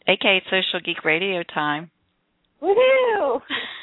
aka Social Geek Radio time. Woohoo!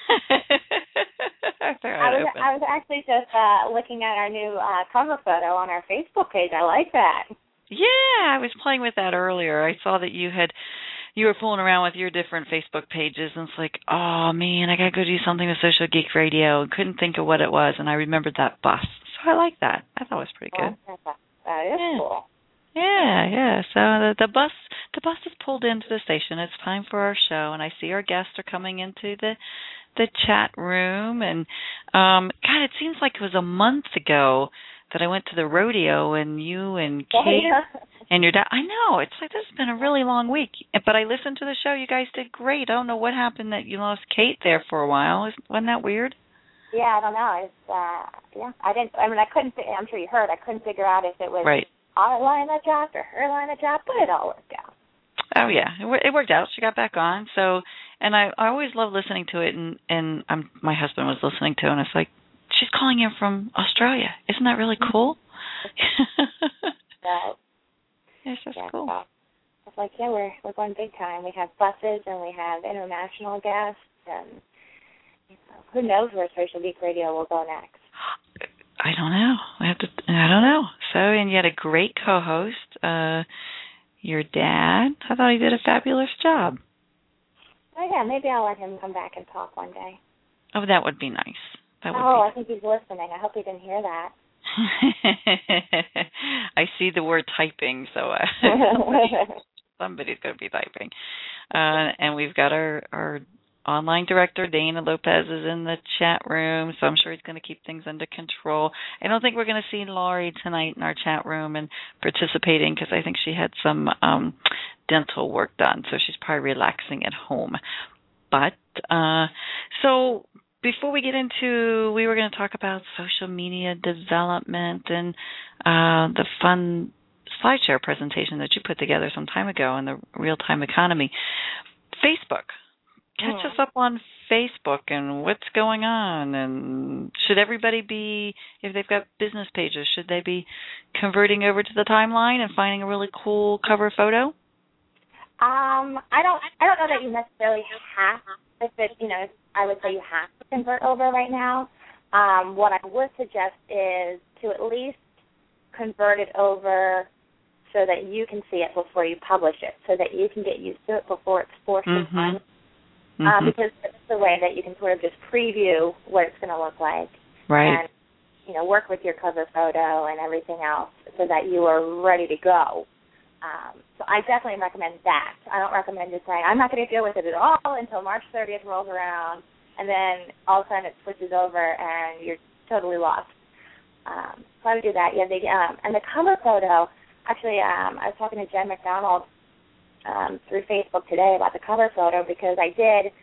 I was actually just looking at our new cover photo on our Facebook page. I like that. Yeah, I was playing with that earlier. I saw that you were fooling around with your different Facebook pages, and it's like, oh man, I gotta go do something with Social Geek Radio. And couldn't think of what it was, and I remembered that bus. So I like that. I thought it was pretty good. That is cool. Yeah. So the bus has pulled into the station. It's time for our show, and I see our guests are coming into the chat room. And God, it seems like it was a month ago that I went to the rodeo, and you and Kate and your dad. I know, it's like this has been a really long week. But I listened to the show. You guys did great. I don't know what happened that you lost Kate there for a while. Wasn't that weird? Yeah, I don't know. It's I didn't. I mean, I couldn't. I'm sure you heard. I couldn't figure out if it was right. Our line that dropped or her line that dropped, but it all worked out. Oh yeah, it worked out. She got back on. So, and I always love listening to it. And my husband was listening to it, and it's like, she's calling in from Australia. Isn't that really cool? Right. It's just cool. So it's like, yeah, we're going big time. We have buses and we have international guests, and who knows where Social Geek Radio will go next. I don't know. I don't know. So, and you had a great co-host, your dad. I thought he did a fabulous job. Oh, yeah, maybe I'll let him come back and talk one day. Oh, that would be nice. I think he's listening. I hope he didn't hear that. I see the word typing, so somebody's going to be typing. And we've got our online director, Dana Lopez, is in the chat room, so I'm sure he's going to keep things under control. I don't think we're going to see Laurie tonight in our chat room and participating because I think she had some dental work done, so she's probably relaxing at home. But so before we get into, we were going to talk about social media development and the fun SlideShare presentation that you put together some time ago on the real-time economy. Facebook. Catch us up on Facebook and what's going on, and should everybody be, if they've got business pages, should they be converting over to the timeline and finding a really cool cover photo? I don't know that you necessarily have. I would say you have to convert over right now. What I would suggest is to at least convert it over so that you can see it before you publish it, so that you can get used to it before it's forced upon you. Because it's the way that you can sort of just preview what it's going to look like. Right. And, work with your cover photo and everything else so that you are ready to go. So I definitely recommend that. I don't recommend just saying, I'm not going to deal with it at all until March 30th rolls around, and then all of a sudden it switches over and you're totally lost. So I would do that. Yeah, and the cover photo, actually, I was talking to Jen McDonald through Facebook today about the cover photo because I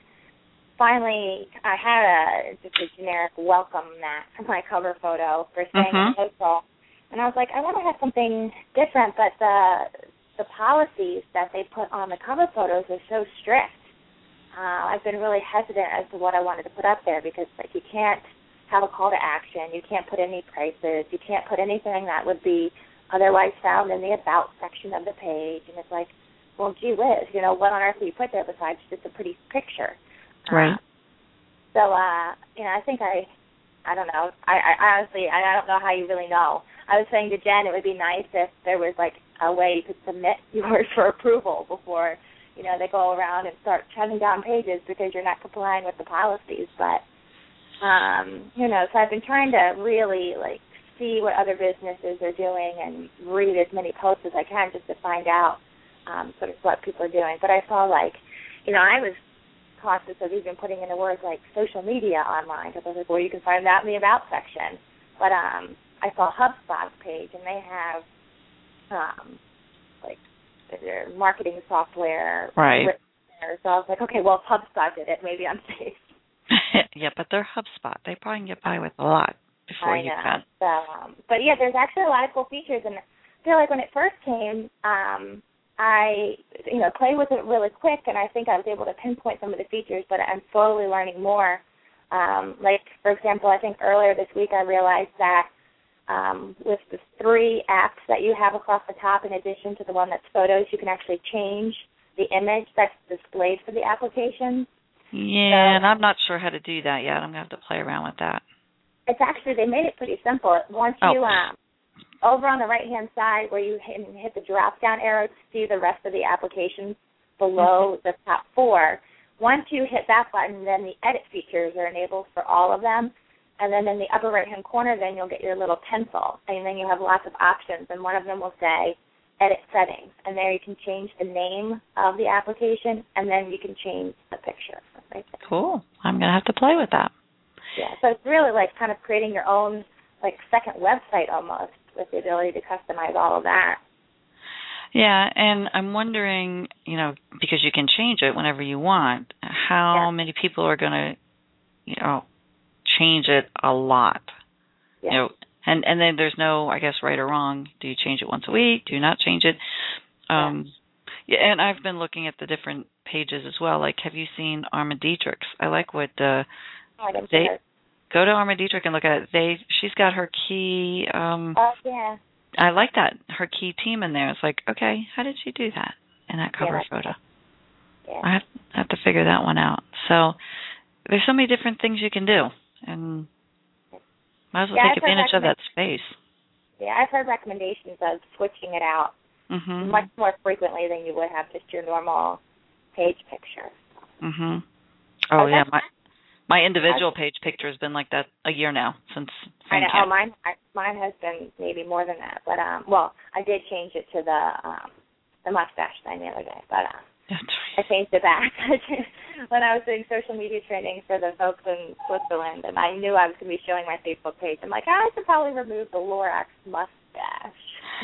had just a generic welcome mat for my cover photo for staying in April. And I was like, I want to have something different, but the policies that they put on the cover photos are so strict. I've been really hesitant as to what I wanted to put up there because you can't have a call to action, you can't put any prices, you can't put anything that would be otherwise found in the About section of the page. And it's like, well, gee whiz, what on earth do you put there besides just a pretty picture? Right. So, I think I don't know. I honestly, I don't know how you really know. I was saying to Jen it would be nice if there was, a way you could submit yours for approval before, they go around and start shutting down pages because you're not complying with the policies. But, so I've been trying to really, see what other businesses are doing and read as many posts as I can just to find out sort of what people are doing. But I saw, I was cautious of even putting in the words like social media online because I was like, well, you can find that in the About section. But I saw HubSpot's page, and they have, their marketing software. Right. So I was like, okay, well, if HubSpot did it, maybe I'm safe. Yeah, but they're HubSpot. They probably can get by with a lot before you can. So, but, yeah, there's actually a lot of cool features. And I feel like when it first came, I, played with it really quick, and I think I was able to pinpoint some of the features, but I'm slowly learning more. For example, I think earlier this week I realized that with the 3 apps that you have across the top, in addition to the one that's photos, you can actually change the the image that's displayed for the application. Yeah, and I'm not sure how to do that yet. I'm going to have to play around with that. It's actually, they made it pretty simple. Once you, over on the right-hand side where you hit the drop-down arrow to see the rest of the applications below the top 4, once you hit that button, then the edit features are enabled for all of them. And then in the upper right-hand corner, then you'll get your little pencil. And then you have lots of options. And one of them will say, edit settings. And there you can change the name of the application, and then you can change the picture. Right there. Cool. I'm going to have to play with that. Yeah, so it's really like kind of creating your own like second website almost with the ability to customize all of that. Yeah, and I'm wondering, because you can change it whenever you want, how many people are going to, change it a lot? Yeah. And then there's no, I guess, right or wrong. Do you change it once a week? Do you not change it? Yeah, and I've been looking at the different pages as well. Like, have you seen Arma Dietrich's? I like what go to Arma Dietrich and look at it. She's got her key. Yeah. I like that, her key team in there. It's like, okay, how did she do that in that cover photo? Yeah. I have to figure that one out. So there's so many different things you can do, and might as well take advantage of that space. Yeah, I've heard recommendations of switching it out much more frequently than you would have just your normal page picture. Oh, yeah, my individual page picture has been like that a year now since. I know. Oh, mine has been maybe more than that, but I did change it to the mustache thing the other day, but I changed it back when I was doing social media training for the folks in Switzerland, and I knew I was going to be showing my Facebook page. I'm like, I should probably remove the Lorax mustache.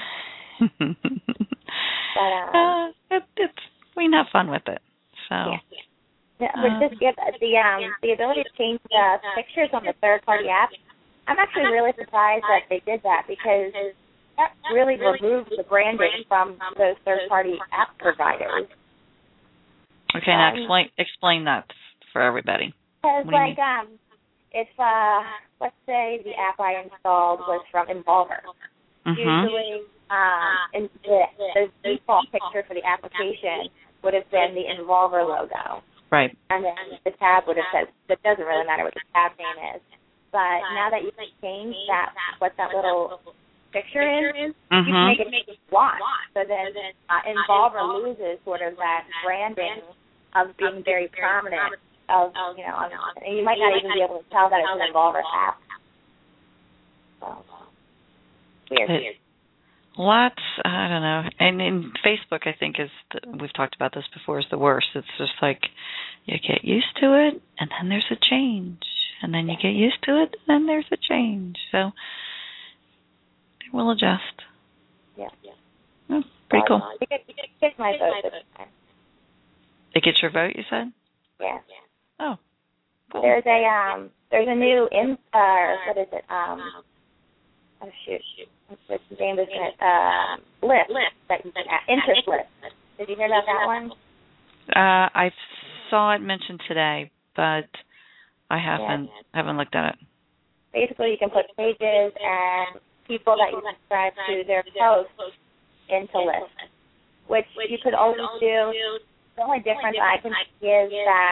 But we can have fun with it. So. Yeah, but just the ability to change the pictures on the third-party app, I'm actually really surprised that they did that because that really removes the branding from those third-party app providers. Okay, now explain that for everybody. Because, if, let's say the app I installed was from Involver. Usually, the default picture for the application would have been the Involver logo. Right. And then the tab would have said, it doesn't really matter what the tab name is. But now that you can change what that little picture is, you can make it want. So then Involver loses sort of that branding of being very prominent and you might not even be able to tell that it's an Involver app. So, weird. Lots, I don't know. And in Facebook, I think, we've talked about this before, is the worst. It's just like you get used to it, and then there's a change. And then you get used to it, and then there's a change. So we'll adjust. Yeah. Oh, pretty cool. You get my vote this time. It gets your vote, you said? Yeah. Oh, cool. There's a new what is it? Oh shoot! What's the name of it? List that you can add, interest list. Did you hear about that one? I saw it mentioned today, but I haven't looked at it. Basically, you can put pages and people that you subscribe to their posts into lists, which you could always do. The only difference I can see is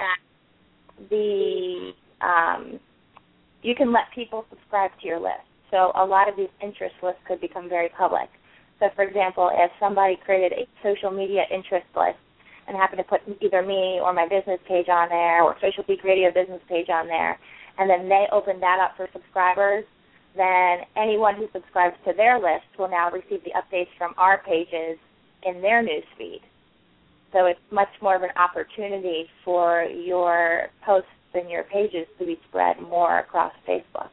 that you can let people subscribe to your list. So a lot of these interest lists could become very public. So, for example, if somebody created a social media interest list and happened to put either me or my business page on there or Social Geek Radio business page on there, and then they open that up for subscribers, then anyone who subscribes to their list will now receive the updates from our pages in their news feed. So it's much more of an opportunity for your posts and your pages to be spread more across Facebook.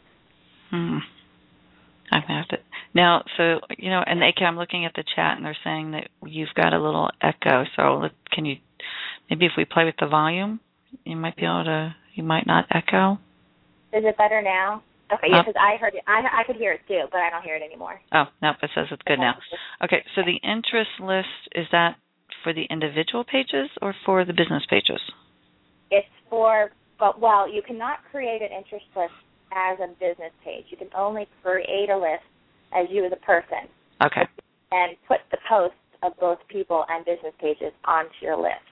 I'm going to have to. Now, so, and I'm looking at the chat, and they're saying that you've got a little echo. So can you, maybe if we play with the volume, you might be able to, you might not echo. Is it better now? Okay, yeah, because I heard it. I could hear it too, but I don't hear it anymore. Oh, no, it says it's good now. Okay, so the interest list, is that for the individual pages or for the business pages? It's for, you cannot create an interest list as a business page. You can only create a list as you as a person. Okay. And put the posts of both people and business pages onto your list.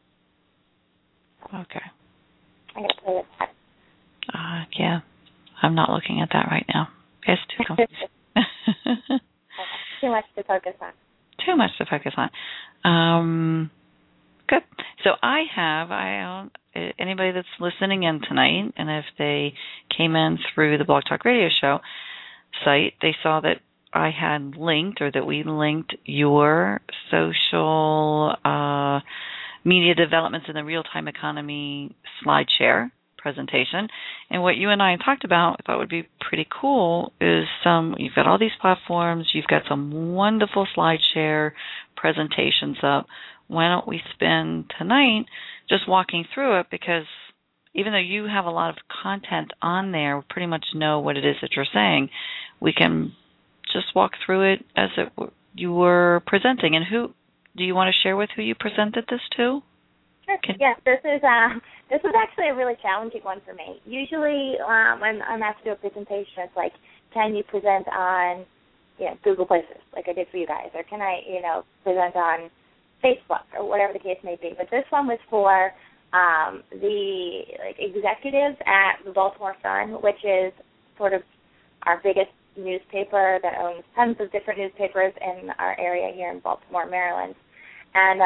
Okay. I'm going to play with that. Yeah, I'm not looking at that right now. It's too confusing. Too much to focus on. Too much to focus on. Good. So anybody that's listening in tonight, and if they came in through the Blog Talk Radio Show site, they saw that I had linked, or that we linked, your social media developments in the real-time economy SlideShare presentation. And what you and I talked about, I thought would be pretty cool, is you've got all these platforms, you've got some wonderful SlideShare presentations up. Why don't we spend tonight just walking through it, because even though you have a lot of content on there, we pretty much know what it is that you're saying. We can just walk through it as you were presenting. And who do you want to share with who you presented this to? Sure. Yes, this was actually a really challenging one for me. Usually when I'm asked to do a presentation, it's like, can you present on Google Places, like I did for you guys, or can I present on Facebook, or whatever the case may be. But this one was for the executives at the Baltimore Sun, which is sort of our biggest newspaper that owns tons of different newspapers in our area here in Baltimore, Maryland. And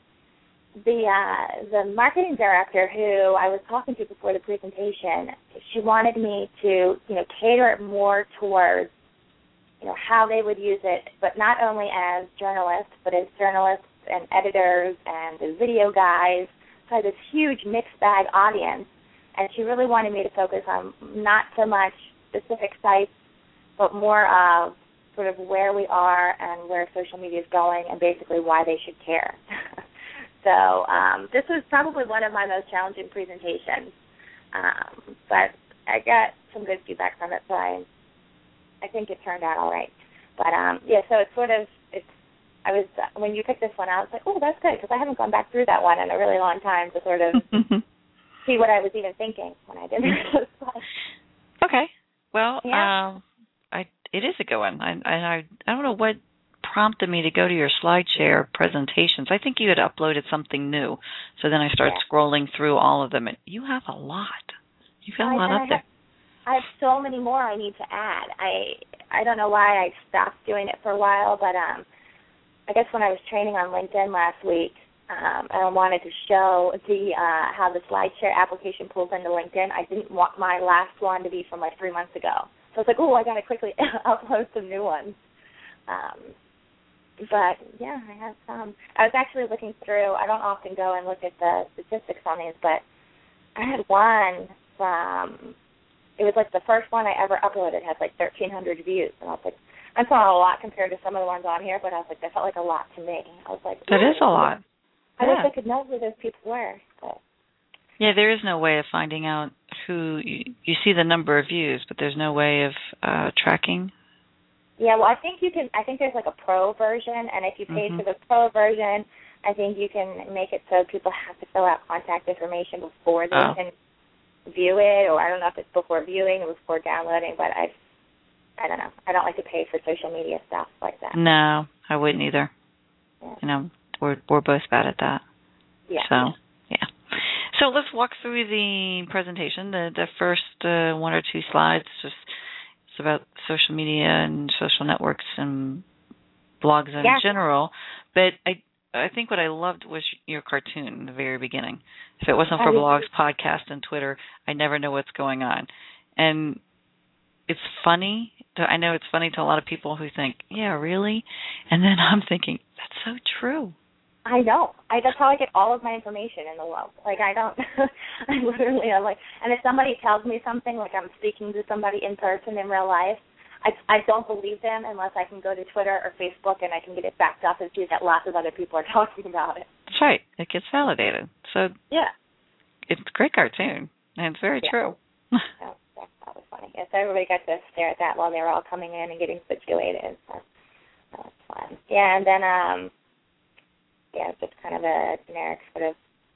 the marketing director who I was talking to before the presentation, she wanted me to cater it more towards how they would use it, but not only as journalists, but as journalists and editors and the video guys. So I had this huge mixed bag audience, and she really wanted me to focus on not so much specific sites, but more of sort of where we are and where social media is going, and basically why they should care. So this was probably one of my most challenging presentations, but I got some good feedback from it, so I think it turned out all right. But so when you picked this one out, I was like, oh, that's good, because I haven't gone back through that one in a really long time to sort of see what I was even thinking when I did this one. Okay. Well, it is a good one. I don't know what prompted me to go to your SlideShare presentations. I think you had uploaded something new, so then I started scrolling through all of them. And you have a lot. You've got a lot up there. I have so many more I need to add. I don't know why I stopped doing it for a while, but I guess when I was training on LinkedIn last week, I wanted to show how the SlideShare application pulls into LinkedIn. I didn't want my last one to be from 3 months ago. So I was like, I got to quickly upload some new ones. But, yeah, I have some. I was actually looking through. I don't often go and look at the statistics on these, but I had one from, it was the first one I ever uploaded. It had 1,300 views. And I was like, that's not a lot compared to some of the ones on here, but I was like, that felt like a lot to me. I was like, that is a lot. I wish I could know who those people were. But. Yeah, there is no way of finding out who you see the number of views, but there's no way of tracking. Yeah, well, I think you can. I think there's a pro version, and if you pay for the pro version, I think you can make it so people have to fill out contact information before they can view it, or I don't know if it's before viewing or before downloading, but I don't know. I don't like to pay for social media stuff like that. No, I wouldn't either. Yeah. We're both bad at that. Yeah. So, yeah. So let's walk through the presentation. The first one or two slides, it's about social media and social networks and blogs in general. But I think what I loved was your cartoon in the very beginning. If it wasn't for blogs, podcasts, and Twitter, I never know what's going on. And it's funny. I know it's funny to a lot of people who think, yeah, really? And then I'm thinking, that's so true. I know. That's how I get all of my information in the world. I literally, and if somebody tells me something, I'm speaking to somebody in person in real life, I don't believe them unless I can go to Twitter or Facebook and I can get it backed up and see that lots of other people are talking about it. That's right. It gets validated. So yeah, it's a great cartoon, and it's very true. That was funny. Yes, everybody got to stare at that while they were all coming in and getting situated. So that was fun. Yeah, and then it's just kind of a generic sort of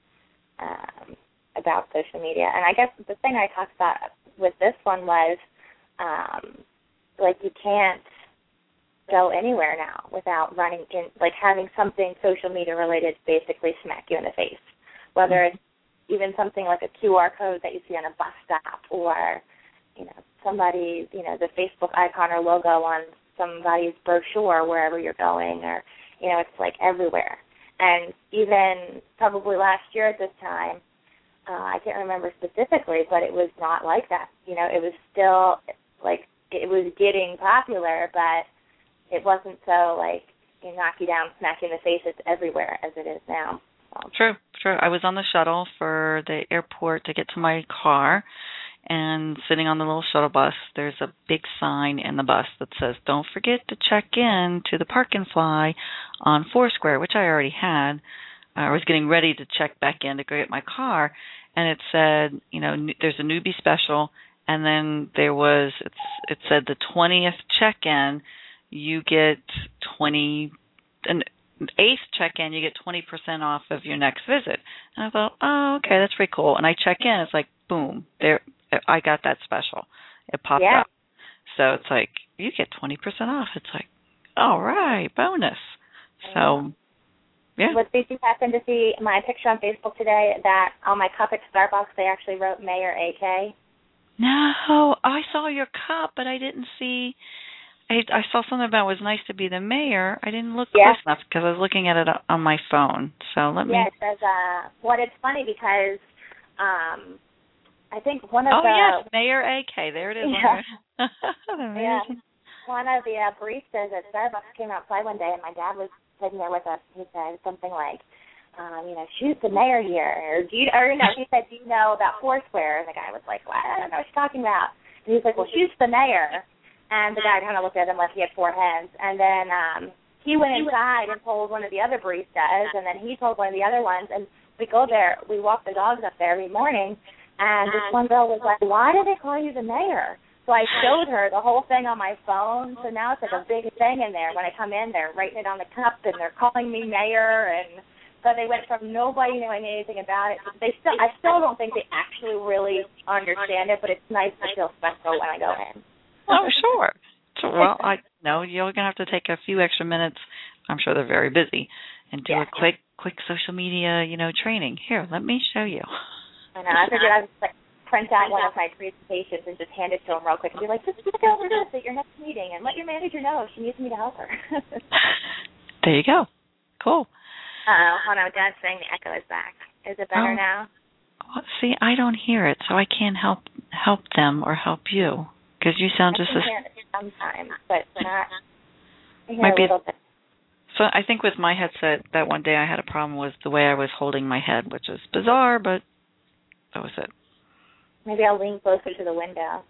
about social media. And I guess the thing I talked about with this one was, you can't, go anywhere now without running in, like having something social media related basically smack you in the face, whether it's even something like a QR code that you see on a bus stop, or, you know, somebody, you know, the Facebook icon or logo on somebody's brochure wherever you're going, or, you know, it's like everywhere. And even probably last year at this time, I can't remember specifically, but it was not like that. You know, it was still like it was getting popular, but it wasn't so like you knock you down, smack you in the face. It's everywhere as it is now. So. True. I was on the shuttle for the airport to get to my car, and sitting on the little shuttle bus, there's a big sign in the bus that says, "Don't forget to check in to the Park and Fly on Foursquare," which I already had. I was getting ready to check back in to go get my car, and it said, you know, there's a newbie special, and then it said the 20th check-in, you get 20, an 8th check-in, you get 20% off of your next visit. And I thought, oh, okay, that's pretty cool. And I check in, it's like, boom, there, I got that special. It popped up. So it's like, you get 20% off. It's like, all right, bonus. So, yeah. What did you happen to see my picture on Facebook today that on my cup at Starbucks they actually wrote Mayor AK? No, I saw your cup, but I didn't see. I saw something about it was nice to be the mayor. I didn't look close enough because I was looking at it on my phone. So let me. Yeah, it says. It's funny because I think one of the. Oh yes, Mayor AK. There it is. Yeah. One of the baristas at Starbucks came outside one day, and my dad was sitting there with us. He said something like, you know, "She's the mayor here," he said, "Do you know about Foursquare?" And the guy was like, "What? I don't know what you're talking about." And he's like, "Well, she's the mayor." And the guy kind of looked at him like he had four heads. And then he went inside and told one of the other baristas, and then he told one of the other ones. And we go there, we walk the dogs up there every morning, and this one girl was like, "Why do they call you the mayor?" So I showed her the whole thing on my phone. So now it's like a big thing in there. When I come in, they're writing it on the cup, and they're calling me mayor. And so they went from nobody knowing anything about it. I still don't think they actually really understand it, but it's nice to feel special when I go in. Oh, sure. So, well, I know you're going to have to take a few extra minutes. I'm sure they're very busy, and do a quick social media, you know, training. Here, let me show you. I know. I figured I'd just print out one of my presentations and just hand it to them real quick and be like, "Just look over this at your next meeting and let your manager know she needs me to help her." There you go. Cool. Hold on, Dad's saying the echo is back. Is it better now? Well, see, I don't hear it, so I can't help them or help you. Because you sound just as... sometimes, but not... Might be, so I think with my headset, that one day I had a problem with the way I was holding my head, which is bizarre, but that was it. Maybe I'll lean closer to the window.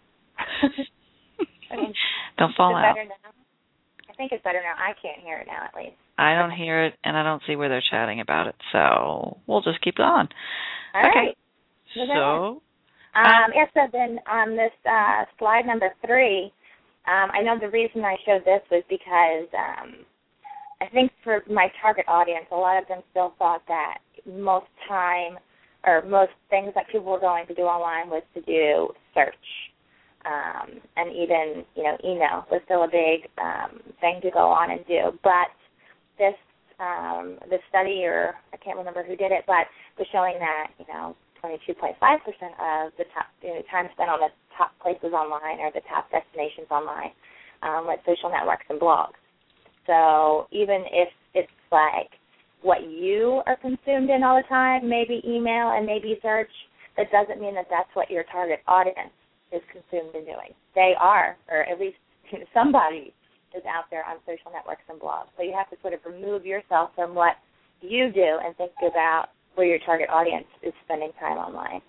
Don't fall out. Better now? I think it's better now. I can't hear it now, at least. I don't hear it, and I don't see where they're chatting about it, so we'll just keep going. All right. So... so then on this slide number 3, I know the reason I showed this was because I think for my target audience, a lot of them still thought that most time or most things that people were going to do online was to do search. And even, you know, email was still a big thing to go on and do. But this study, or I can't remember who did it, but was showing that, you know, 22.5% of the top time spent on the top places online or the top destinations online with social networks and blogs. So even if it's like what you are consumed in all the time, maybe email and maybe search, that doesn't mean that that's what your target audience is consumed in doing. They are, or at least somebody is out there on social networks and blogs. So you have to sort of remove yourself from what you do and think about where your target audience is spending time online.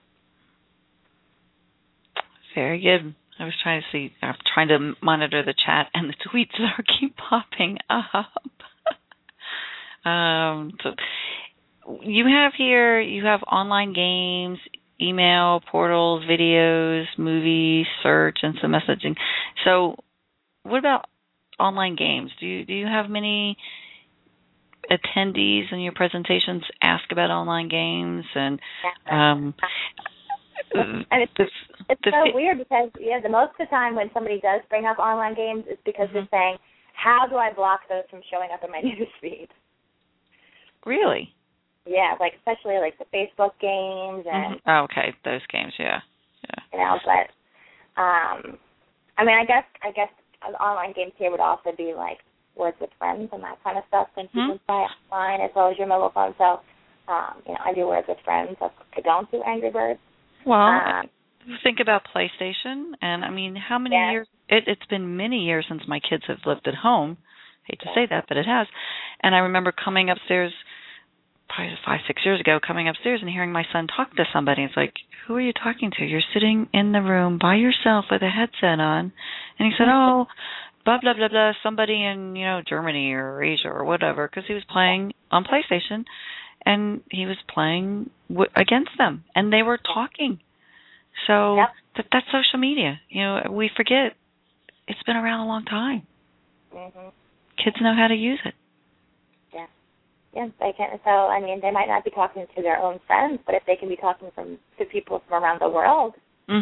Very good. I was trying to see, I'm trying to monitor the chat, and the tweets keep popping up. So you have online games, email, portals, videos, movies, search, and some messaging. So what about online games? Do you have many attendees in your presentations ask about online games? And it's so weird because the most of the time when somebody does bring up online games, it's because they're saying, how do I block those from showing up in my news feed? Really? Yeah, like especially like the Facebook games and Oh, okay, those games, yeah. you know, but I mean, I guess online games here would also be like Words with Friends and that kind of stuff, and you can play online as well as your mobile phone. So, you know, I do Words with Friends. I don't do Angry Birds. Well, think about PlayStation, and I mean, how many years? It's been many years since my kids have lived at home. Hate to say that, but it has. And I remember coming upstairs, probably 5-6 years ago, coming upstairs and hearing my son talk to somebody. It's like, who are you talking to? You're sitting in the room by yourself with a headset on. And he said, oh, blah, blah, blah, blah, somebody in, you know, Germany or Asia or whatever, because he was playing on PlayStation, and he was playing against them, and they were talking. So that's social media. You know, we forget it's been around a long time. Mm-hmm. Kids know how to use it. Yeah, they can. So, I mean, they might not be talking to their own friends, but if they can be talking to people from around the world,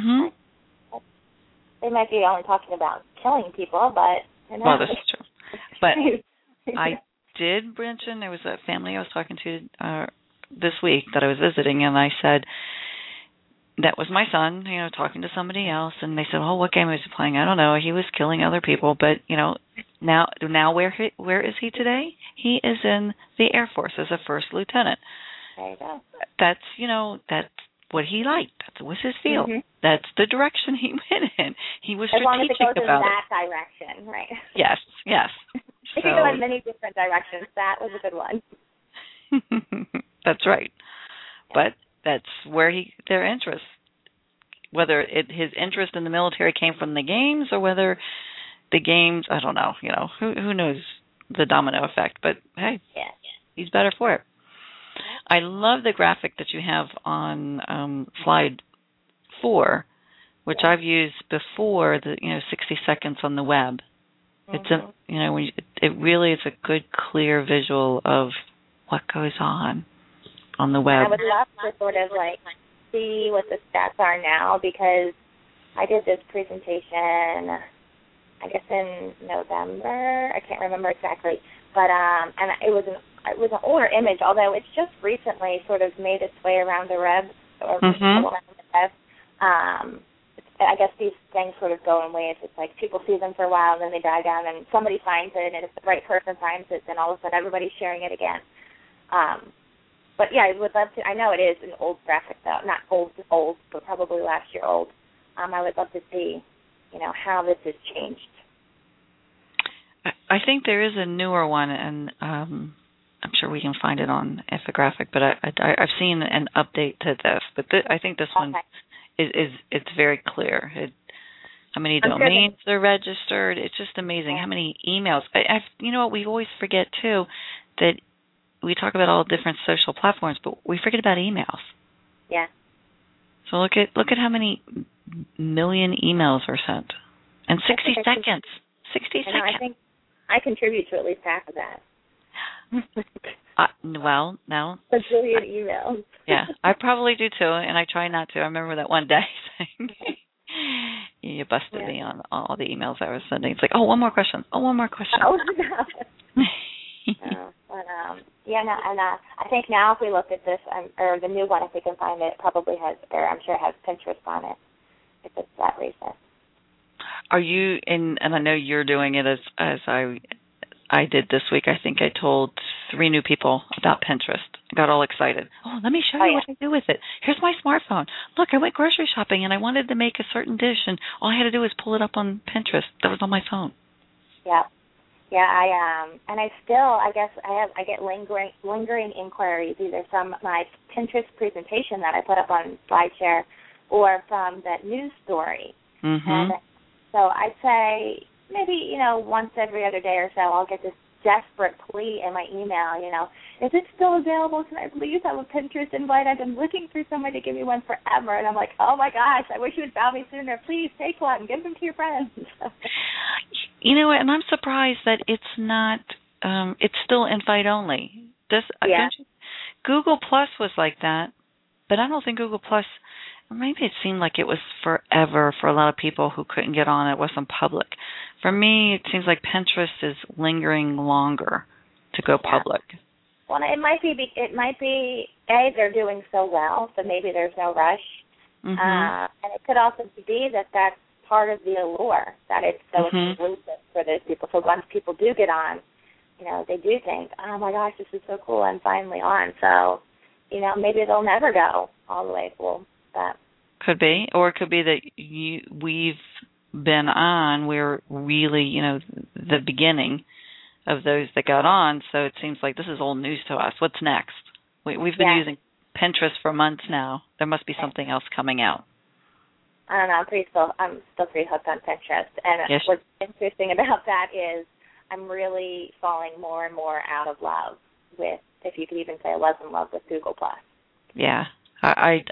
they might be only talking about killing people, but you know. Well, that's true. But I did mention there was a family I was talking to this week that I was visiting, and I said that was my son, you know, talking to somebody else, and they said, "Oh, what game was he playing?" I don't know. He was killing other people, but you know, now where is he today? He is in the Air Force as a first lieutenant. There you go. That's what he liked. That was his field. That's the direction he went in. He was strategic about it. As long as it goes in that direction, right? Yes. It could go in many different directions. That was a good one. That's right. But that's where their interest, whether his interest in the military came from the games or whether the games, I don't know, you know, who knows the domino effect, but hey, he's better for it. I love the graphic that you have on slide 4, which I've used before, the 60 seconds on the web. It's it really is a good, clear visual of what goes on the web. I would love to sort of like see what the stats are now, because I did this presentation, I guess in November. I can't remember exactly, but and it was an older image, although it's just recently sort of made its way around the web around the web. I guess these things sort of go in waves. It's like people see them for a while, and then they die down, and somebody finds it, and if the right person finds it, then all of a sudden everybody's sharing it again. But yeah, I would love to. I know it is an old graphic, though, not old, but probably last year old. I would love to see, how this has changed. I think there is a newer one, and I'm sure we can find it on Infographic. But I've seen an update to this. But I think this one it's very clear. How many domains are registered? It's just amazing. How many emails? You know what we always forget too, that we talk about all different social platforms, but we forget about emails. Yeah. So look at how many million emails are sent in 60 seconds. 60 seconds. I think I contribute to at least half of that. Well, no. A billion emails. Yeah, I probably do too, and I try not to. I remember that one day saying, you busted me on all the emails I was sending. It's like, one more question. Oh, one more question. Oh, no. I think now if we look at this, or the new one, if we can find it, probably has, or I'm sure it has Pinterest on it, if it's that recent. Are you in? And I know you're doing it as I did this week. I think I told 3 new people about Pinterest. I got all excited. Oh, let me show you what I do with it. Here's my smartphone. Look, I went grocery shopping and I wanted to make a certain dish, and all I had to do was pull it up on Pinterest. That was on my phone. Yeah. Yeah, and I get lingering inquiries either from my Pinterest presentation that I put up on SlideShare or from that news story. And so I'd say maybe, once every other day or so I'll get this desperate plea in my email, is it still available? Can I please have a Pinterest invite? I've been looking for somebody to give me one forever. And I'm like, oh, my gosh, I wish you had found me sooner. Please take one. Give them to your friends. You know what? And I'm surprised that it's not, it's still invite only. Google Plus was like that, but I don't think Google Plus maybe it seemed like it was forever for a lot of people who couldn't get on. It wasn't public. For me, it seems like Pinterest is lingering longer to go public. Well, it might be they're doing so well, so maybe there's no rush. Mm-hmm. And it could also be that that's part of the allure, that it's so exclusive for those people. So once people do get on, they do think, oh my gosh, this is so cool, I'm finally on. So, maybe they'll never go all the way full. But could be, or it could be that we've been on. We're really, the beginning of those that got on. So it seems like this is old news to us. What's next? We've been using Pinterest for months now. There must be something else coming out. I don't know. I'm still pretty hooked on Pinterest. And what's interesting about that is I'm really falling more and more out of love with, if you could even say I was in love with Google+. Yeah. I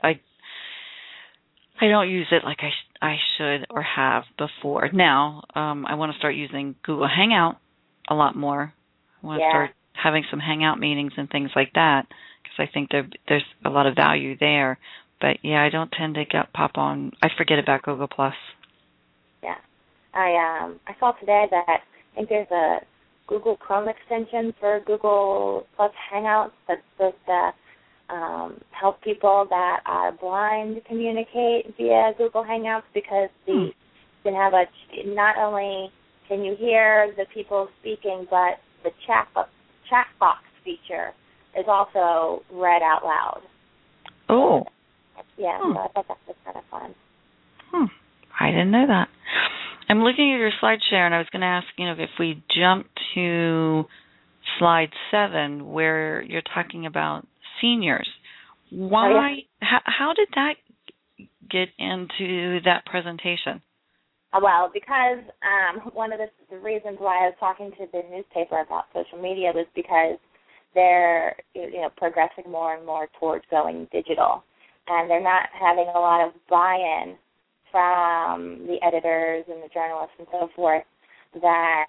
don't use it like I should or have before. Now, I want to start using Google Hangout a lot more. I want to start having some Hangout meetings and things like that, because I think there's a lot of value there. But, I don't tend to pop on. I forget about Google+. Yeah. I saw today that I think there's a Google Chrome extension for Google+ Hangouts that's supposed to help people that are blind communicate via Google Hangouts, because you can have not only can you hear the people speaking, but the chat box feature is also read out loud. Oh. Yeah, so I thought that was kind of fun. I didn't know that. I'm looking at your slide share, and I was going to ask, if we jump to slide 7, where you're talking about seniors. Why? How did that get into that presentation? Well, because one of the reasons why I was talking to the newspaper about social media was because they're progressing more and more towards going digital, and they're not having a lot of buy-in from the editors and the journalists and so forth that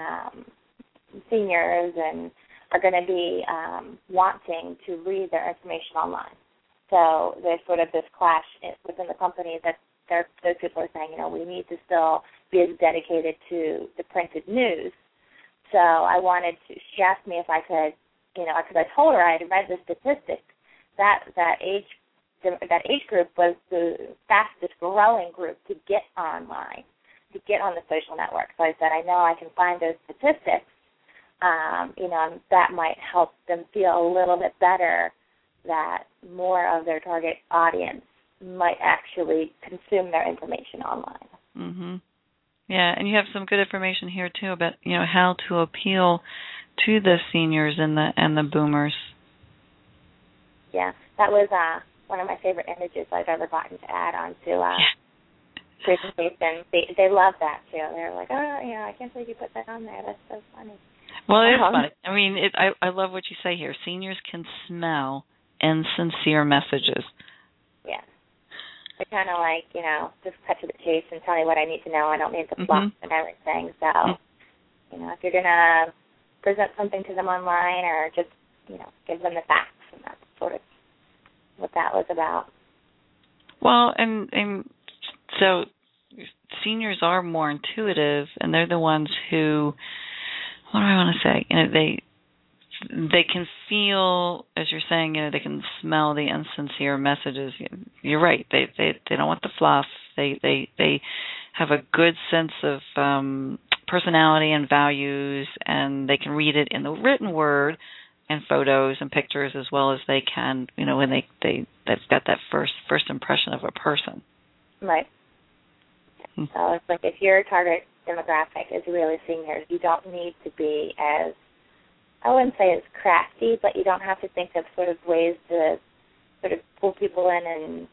seniors are going to be wanting to read their information online. So there's sort of this clash within the company that those people are saying, we need to still be as dedicated to the printed news. So I wanted to, she asked me if I could, because I told her I had read the statistics that age group was the fastest growing group to get online, to get on the social network. So I said, I know I can find those statistics, and that might help them feel a little bit better that more of their target audience might actually consume their information online. Mm-hmm. Yeah, and you have some good information here too about how to appeal to the seniors and the boomers. Yeah, that was one of my favorite images I've ever gotten to add onto presentation. They love that too. They're like, I can't believe you put that on there. That's so funny. Well, it is funny. I mean, I love what you say here. Seniors can smell insincere messages. Yeah. They're kind of like, just cut to the chase and tell me what I need to know. I don't need the fluff and everything. So, if you're going to present something to them online or just, give them the facts, and that's sort of what that was about. Well, and so seniors are more intuitive, and they're the ones who, what do I want to say? They can feel, as you're saying, they can smell the insincere messages. You're right. They don't want the fluff. They have a good sense of personality and values, and they can read it in the written word and photos and pictures as well as they can, when they've got that first impression of a person. Right. So it's like if your target demographic is really seniors, you don't need to be as, I wouldn't say as crafty, but you don't have to think of sort of ways to sort of pull people in and,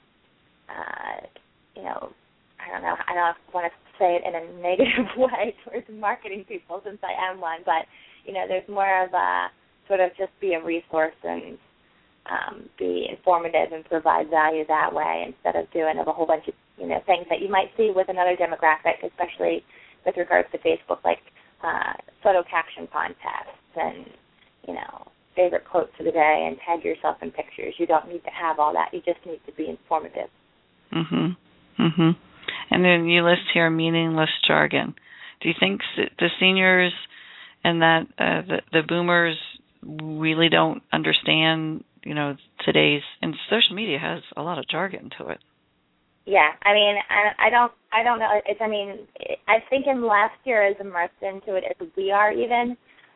I don't know, I don't want to say it in a negative way towards marketing people since I am one, but, there's more of a sort of just be a resource and be informative and provide value that way instead of doing a whole bunch of, things that you might see with another demographic, especially with regards to Facebook, like photo caption contests and, favorite quotes of the day and tag yourself in pictures. You don't need to have all that. You just need to be informative. Mhm. Mhm. And then you list here meaningless jargon. Do you think the seniors and that the boomers really don't understand, today's, and social media has a lot of jargon to it. Yeah, I mean, I don't know. I think unless you're as immersed into it as we are, even,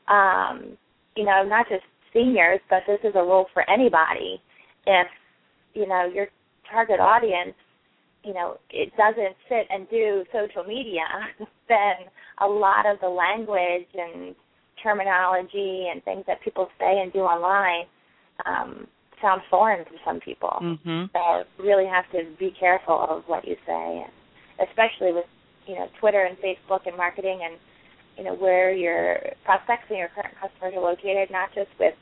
not just seniors, but this is a rule for anybody. If your target audience, it doesn't sit and do social media, then a lot of the language and terminology and things that people say and do online sound foreign to some people. Mm-hmm. So you really have to be careful of what you say, especially with Twitter and Facebook and marketing and where your prospects and your current customers are located, not just with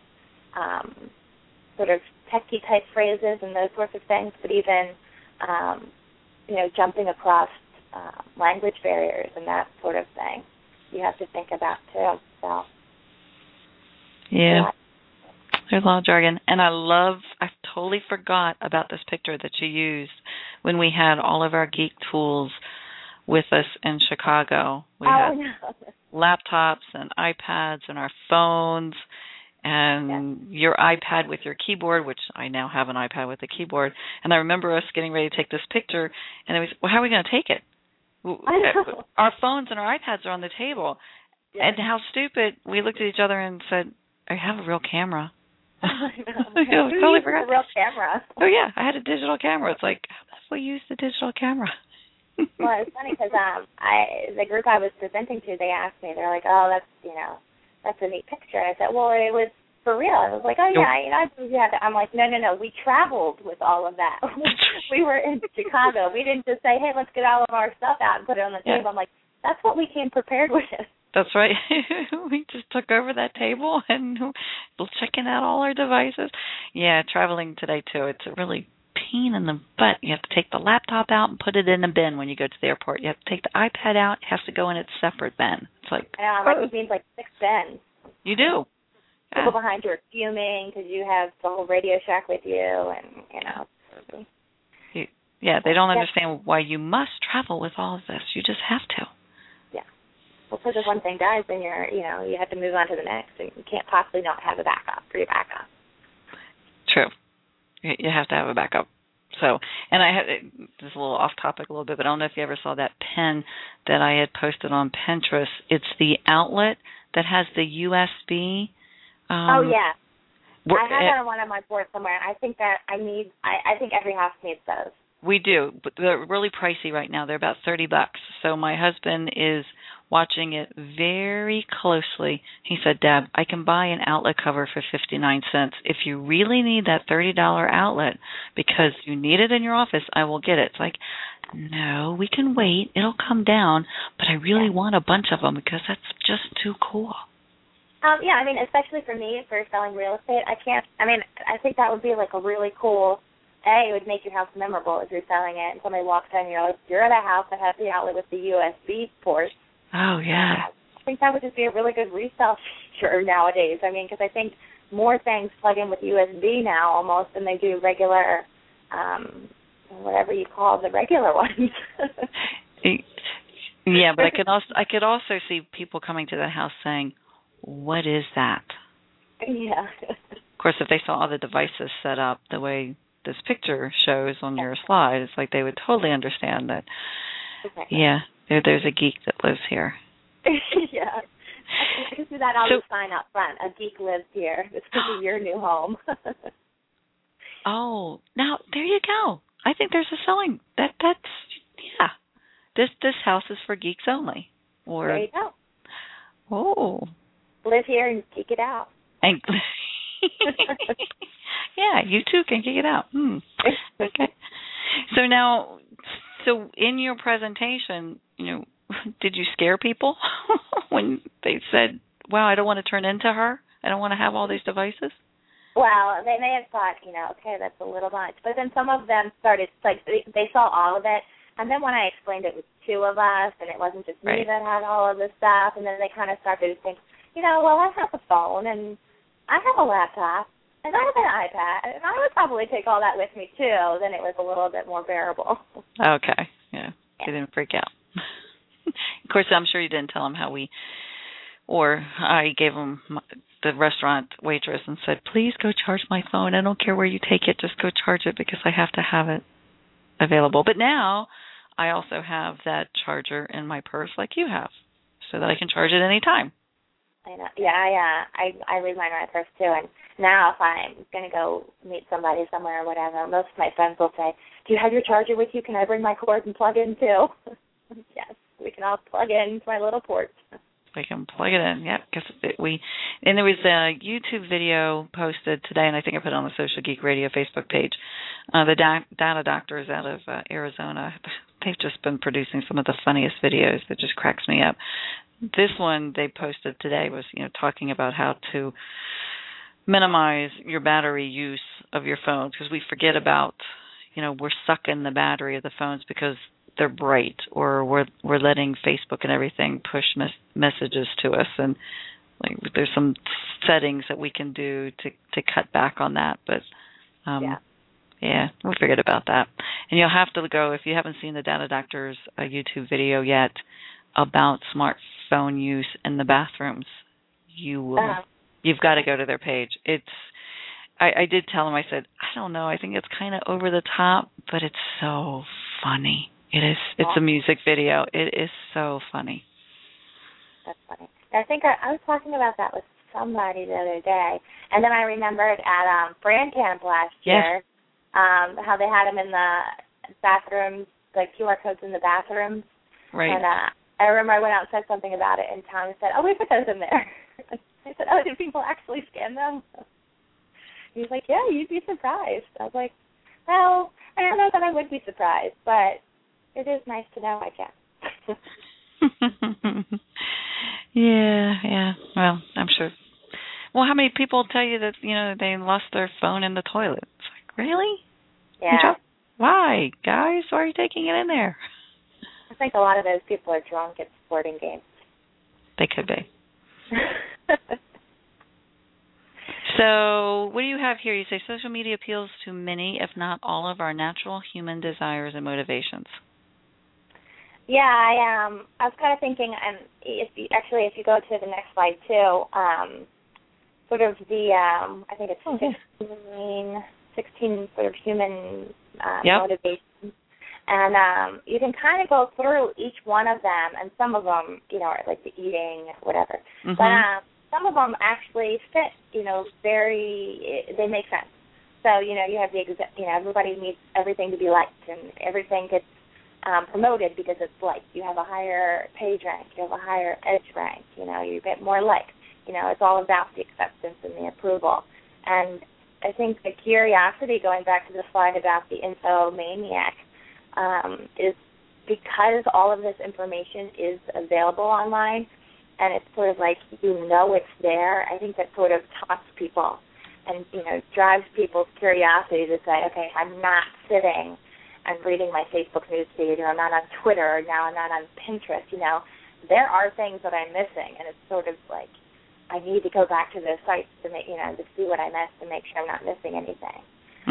sort of techie type phrases and those sorts of things, but even jumping across language barriers and that sort of thing. You have to think about too. So yeah. There's a lot of jargon. And I totally forgot about this picture that you used when we had all of our geek tools with us in Chicago. We had laptops and iPads and our phones and your iPad with your keyboard, which I now have an iPad with a keyboard. And I remember us getting ready to take this picture, and it was, well, how are we going to take it? Our phones and our iPads are on the table. Yeah. And how stupid. We looked at each other and said, I have a real camera. I know. Totally forgot. A real camera. Oh, yeah. I had a digital camera. It's like, how about we use the digital camera? Well, it's funny because the group I was presenting to, they asked me, they're like, oh, that's a neat picture. I said, well, it was for real. I was like, oh, yeah, I believe you have that. I'm like, no, we traveled with all of that. We were in Chicago. We didn't just say, hey, let's get all of our stuff out and put it on the table. I'm like, that's what we came prepared with. That's right. We just took over that table and we're checking out all our devices. Yeah, traveling today, too, it's a really pain in the butt. You have to take the laptop out and put it in a bin when you go to the airport. You have to take the iPad out. It has to go in its separate bin. It's like, it means like 6 bins. You do. People behind you are fuming because you have the whole Radio Shack with you, and Yeah, they don't understand why you must travel with all of this. You just have to. Yeah. Well, because if one thing dies, then you have to move on to the next, and you can't possibly not have a backup for your backup. True. You have to have a backup. So, and I had, this is a little off topic a little bit, but I don't know if you ever saw that pen that I had posted on Pinterest. It's the outlet that has the USB. Oh, yeah. I have that on one of my boards somewhere. I think that I think every house needs those. We do, but they're really pricey right now. They're about $30. So my husband is watching it very closely. He said, Deb, I can buy an outlet cover for 59 cents. If you really need that $30 outlet because you need it in your office, I will get it. It's like, no, we can wait. It'll come down, but I really want a bunch of them because that's just too cool. Especially for me, for selling real estate, I think that would be like a really cool, it would make your house memorable if you're selling it and somebody walks in and you're at a house that has the outlet with the USB port. Oh, yeah. I think that would just be a really good resale feature nowadays. Because I think more things plug in with USB now almost than they do regular, whatever you call the regular ones. Yeah, but I could also see people coming to the house saying, what is that? Yeah. Of course, if they saw all the devices set up the way this picture shows on your slide, it's like they would totally understand that, there's a geek that lives here. Yeah. I can see that on the sign up front. A geek lives here. This could be your new home. Oh, now, there you go. I think there's a selling. This house is for geeks only. Or, there you go. Oh. Live here and geek it out. And yeah, you too can geek it out. Okay. So in your presentation, did you scare people when they said, wow, I don't want to turn into her? I don't want to have all these devices? Well, they may have thought, okay, that's a little much. But then some of them started, they saw all of it. And then when I explained it was 2 of us, and it wasn't just me that had all of this stuff, and then they kind of started to think, well, I have a phone, and I have a laptop, And I have an iPad, and I would probably take all that with me too. Then it was a little bit more bearable. Okay, yeah. You didn't freak out. Of course, I'm sure you didn't tell him or I gave him the restaurant waitress and said, please go charge my phone. I don't care where you take it. Just go charge it because I have to have it available. But now I also have that charger in my purse like you have so that I can charge it any time. I know. Yeah, I read mine in my purse too. And now if I'm going to go meet somebody somewhere or whatever, most of my friends will say, do you have your charger with you? Can I bring my cord and plug in too? Yes, we can all plug in to my little port. We can plug it in, yeah. Because and there was a YouTube video posted today, and I think I put it on the Social Geek Radio Facebook page. The data doctors out of Arizona, they've just been producing some of the funniest videos that just cracks me up. This one they posted today was, talking about how to minimize your battery use of your phones because we forget about, we're sucking the battery of the phones because they're bright, or we're letting Facebook and everything push messages to us, and like there's some settings that we can do to cut back on that. But yeah, we figured about that. And you'll have to go if you haven't seen the Data Doctor's YouTube video yet about smartphone use in the bathrooms. You've got to go to their page. I did tell him. I said, I don't know. I think it's kind of over the top, but it's so funny. It is. It's a music video. It is so funny. That's funny. I think I was talking about that with somebody the other day, and then I remembered at Brand Camp last year how they had them in the bathrooms, like QR codes in the bathrooms. Right. And I remember I went out and said something about it, and Tom said, "Oh, we put those in there." I said, "Oh, did people actually scan them?" He's like, "Yeah, you'd be surprised." I was like, "Well, I don't know that I would be surprised, but it is nice to know I can." Yeah. Well, I'm sure. Well, how many people tell you that, they lost their phone in the toilet? It's like, really? Yeah. Why? Guys, why are you taking it in there? I think a lot of those people are drunk at sporting games. They could be. So what do you have here? You say social media appeals to many, if not all, of our natural human desires and motivations. Yeah, I was kind of thinking, and if you go to the next slide too, sort of the I think it's 16 sort of human motivations, and you can kind of go through each one of them, and some of them, are like the eating, whatever, but some of them actually fit, they make sense. So you have everybody needs everything to be liked, and everything gets promoted because it's liked. You have a higher page rank, you have a higher edge rank, you get more likes. It's all about the acceptance and the approval. And I think the curiosity, going back to the slide about the infomaniac, is because all of this information is available online, and it's sort of like it's there. I think that sort of taunts people and, drives people's curiosity to say, okay, I'm not sitting and reading my Facebook news feed, or I'm not on Twitter, or now I'm not on Pinterest. There are things that I'm missing, and it's sort of like I need to go back to those sites to make, to see what I missed and make sure I'm not missing anything.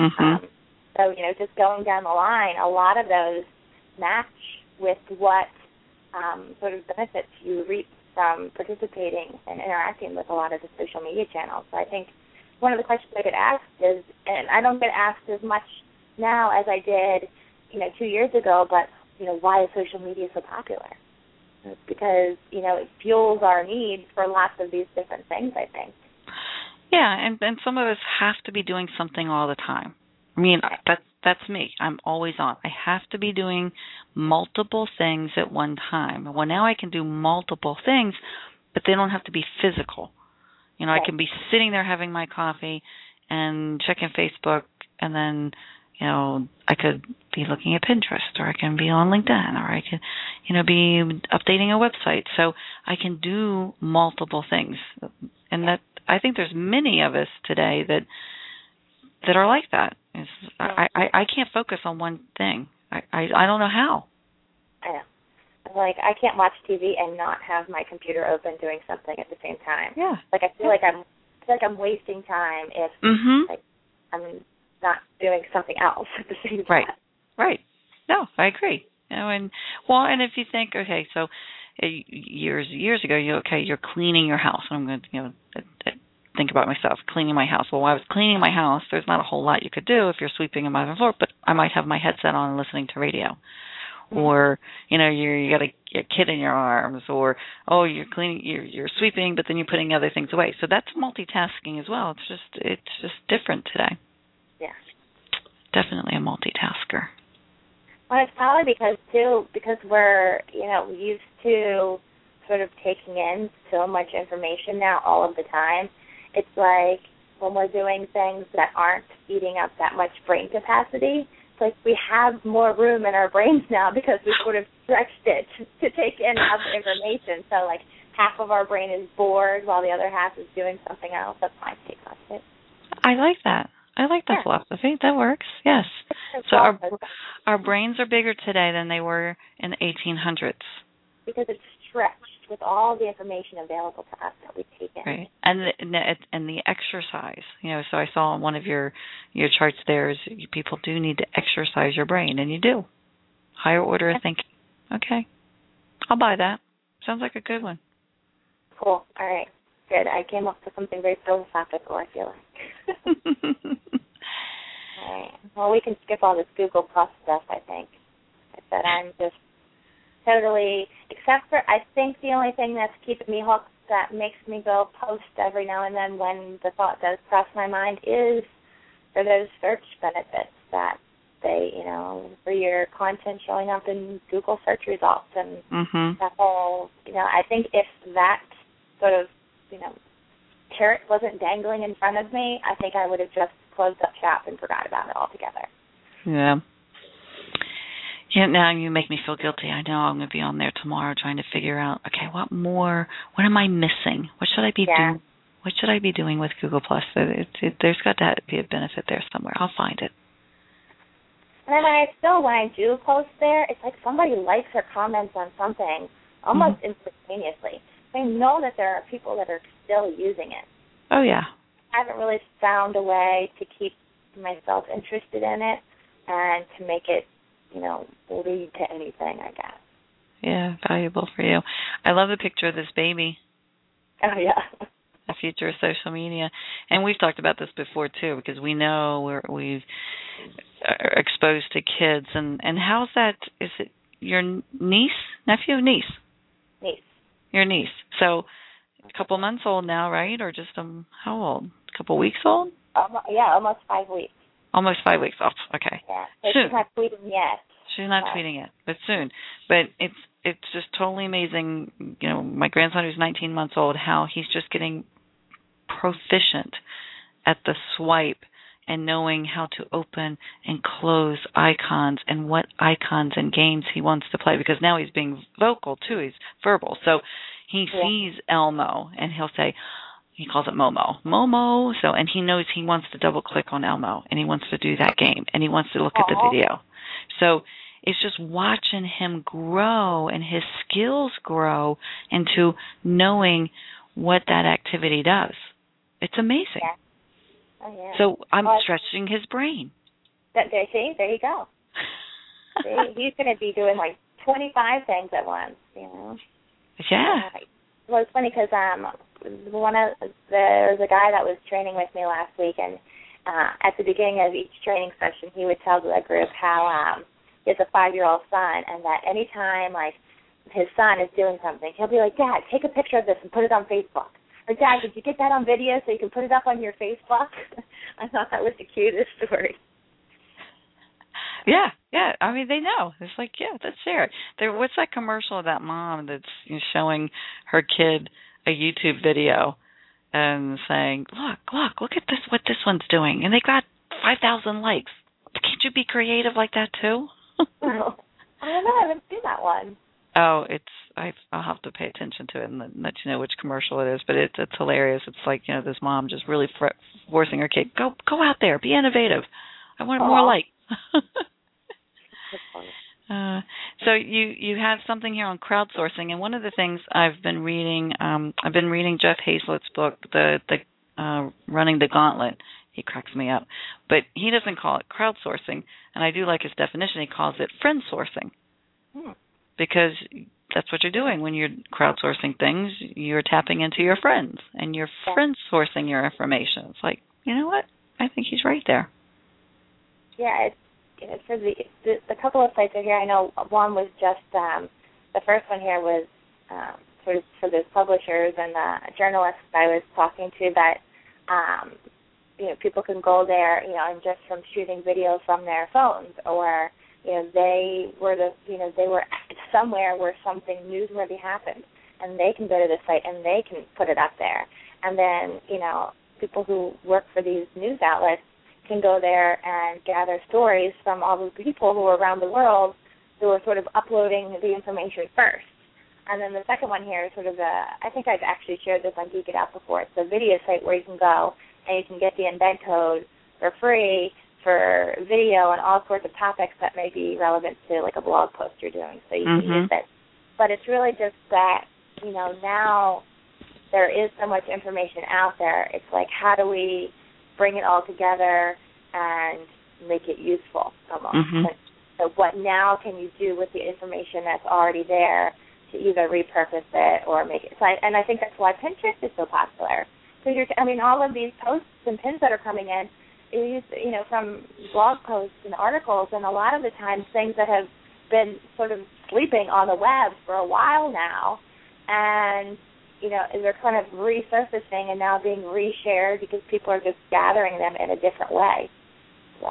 So, just going down the line, a lot of those match with what sort of benefits you reap from participating and interacting with a lot of the social media channels. So I think one of the questions I get asked is, and I don't get asked as much now as I did, 2 years ago, but, why is social media so popular? It's because, it fuels our need for lots of these different things, I think. Yeah, and some of us have to be doing something all the time. I mean, that's me. I'm always on. I have to be doing multiple things at one time. Well, now I can do multiple things, but they don't have to be physical. I can be sitting there having my coffee and checking Facebook, and then, I could be looking at Pinterest, or I can be on LinkedIn, or I could, be updating a website. So I can do multiple things. And that, I think there's many of us today that are like that. I can't focus on one thing. I don't know how. I know. Like, I can't watch TV and not have my computer open doing something at the same time. Yeah. Like, I feel like I'm feel like I'm wasting time if like I'm not doing something else at the same time. Right. No, I agree. And if you think, okay, so years ago, you're cleaning your house. I'm going to, think about myself cleaning my house. Well, while I was cleaning my house, there's not a whole lot you could do if you're sweeping and mopping the floor, but I might have my headset on and listening to radio. Or, you got a kid in your arms, or, you're cleaning, you're sweeping, but then you're putting other things away. So that's multitasking as well. It's just different today. Yeah. Definitely a multitasker. Well, it's probably because we're, used to sort of taking in so much information now all of the time. It's like when we're doing things that aren't eating up that much brain capacity, it's like we have more room in our brains now because we sort of stretched it to take in other information. So, like, half of our brain is bored while the other half is doing something else. That's my take on it. I like that. I like that philosophy. That works, yes. So our brains are bigger today than they were in the 1800s. Because it's stretched with all the information available to us that we take in. Right. And the exercise. So I saw on one of your charts there is people do need to exercise your brain, and you do. Higher order of thinking. Okay. I'll buy that. Sounds like a good one. Cool. All right. Good. I came up with something very philosophical, I feel like. All right. Well, we can skip all this Google Plus stuff, I think. I said I'm just totally, except for I think the only thing that's keeping me hooked that makes me go post every now and then when the thought does cross my mind is for those search benefits that they, for your content showing up in Google search results and that whole, I think if that sort of, carrot wasn't dangling in front of me, I think I would have just closed up shop and forgot about it altogether. Yeah. Yeah, now you make me feel guilty. I know I'm going to be on there tomorrow trying to figure out, okay, what am I missing? What should I be doing? What should I be doing with Google Plus? There's got to be a benefit there somewhere. I'll find it. And then when I do post there, it's like somebody likes or comments on something almost instantaneously. I know that there are people that are still using it. Oh, yeah. I haven't really found a way to keep myself interested in it and to make it, lead to anything, I guess. Yeah, valuable for you. I love the picture of this baby. Oh, yeah. The future of social media. And we've talked about this before, too, because we know we've exposed to kids. And how's that? Is it your niece? Nephew? Niece? Niece. Your niece. So a couple months old now, right? Or just how old? A couple weeks old? Almost 5 weeks. Almost 5 weeks. Oh, okay. Yeah. She's not tweeting yet. She's not tweeting yet, but soon. But it's just totally amazing. My grandson who's 19 months old, how he's just getting proficient at the swipe and knowing how to open and close icons and what icons and games he wants to play, because now he's being vocal too. He's verbal. So he sees Elmo and he'll say, he calls it Momo. So, and he knows he wants to double click on Elmo and he wants to do that game and he wants to look at the video. So it's just watching him grow and his skills grow into knowing what that activity does. It's amazing. Yeah. Oh, yeah. So I'm stretching his brain. There you go. He's going to be doing like 25 things at once, Yeah. Well, it's funny because there was a guy that was training with me last week, and at the beginning of each training session, he would tell the group how he has a 5-year-old son, and that anytime like his son is doing something, he'll be like, "Dad, take a picture of this and put it on Facebook." Or, "Dad, did you get that on video so you can put it up on your Facebook?" I thought that was the cutest story. Yeah. I mean, they know. It's like, let's share it. What's that commercial of that mom that's showing her kid a YouTube video and saying, look at this, what this one's doing. And they got 5,000 likes. Can't you be creative like that too? Well, I don't know. I haven't seen that one. Oh, I'll have to pay attention to it and let you know which commercial it is. But it's hilarious. It's like, this mom just really forcing her kid, go out there, be innovative. I want more likes. So you have something here on crowdsourcing, and one of the things I've been reading Jeff Hazlett's book, the running the gauntlet. He cracks me up. But he doesn't call it crowdsourcing, and I do like his definition. He calls it friend sourcing. Because that's what you're doing when you're crowdsourcing things. You're tapping into your friends, and you're friend sourcing your information. It's like, you know what? I think he's right there. Yeah, it's for the couple of sites are here. I know one was just the first one here was sort of for the publishers and the journalists I was talking to that people can go there, and just from shooting videos from their phones, or they were somewhere where something newsworthy happened, and they can go to the site and they can put it up there. And then people who work for these news outlets can go there and gather stories from all the people who are around the world who are sort of uploading the information first. And then the second one here is sort of I think I've actually shared this on Geek It Out before. It's a video site where you can go and you can get the embed code for free for video and all sorts of topics that may be relevant to like a blog post you're doing. So you can use it. But it's really just that, now there is so much information out there. It's like, how do we bring it all together and make it useful almost? So what now can you do with the information that's already there to either repurpose it or make it? And I think that's why Pinterest is so popular. So all of these posts and pins that are coming in, you use, from blog posts and articles, and a lot of the times things that have been sort of sleeping on the web for a while now, and they're kind of resurfacing and now being reshared because people are just gathering them in a different way. So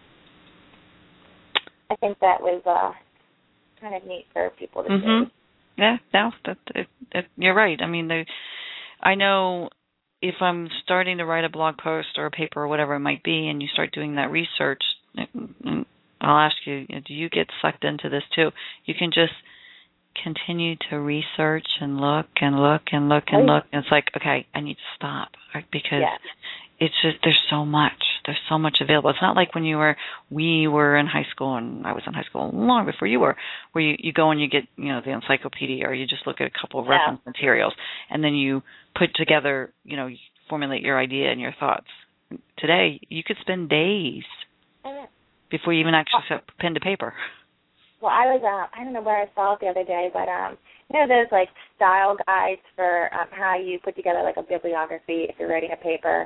I think that was kind of neat for people to see. Yeah, no, you're right. I mean, I know if I'm starting to write a blog post or a paper or whatever it might be, and you start doing that research, I'll ask you, do you get sucked into this too? You can just continue to research and look and look and look and look. And it's like, okay, I need to stop, right? Because it's just there's so much available. It's not like when we were in high school, and I was in high school long before you were, where you go and you get the encyclopedia, or you just look at a couple of reference materials, and then you put together, you formulate your idea and your thoughts. Today, you could spend days before you even actually set pen to paper. Well, I was I don't know where I saw it the other day, but there's like style guides for how you put together like a bibliography if you're writing a paper.